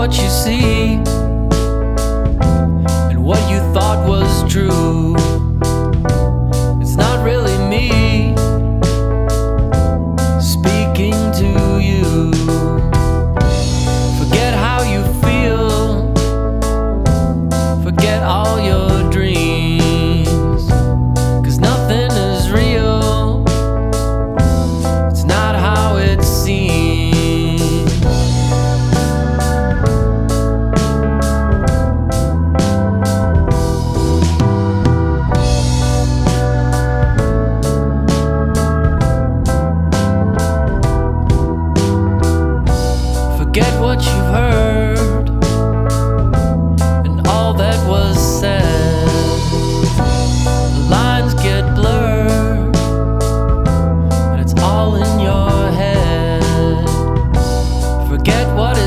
what you see and what you thought was true. It's not really me speaking to you. Forget how you feel, forget all your dreams, 'cause nothing is real, it's not how it seems. Forget what you've heard and all that was said. The lines get blurred and it's all in your head. Forget what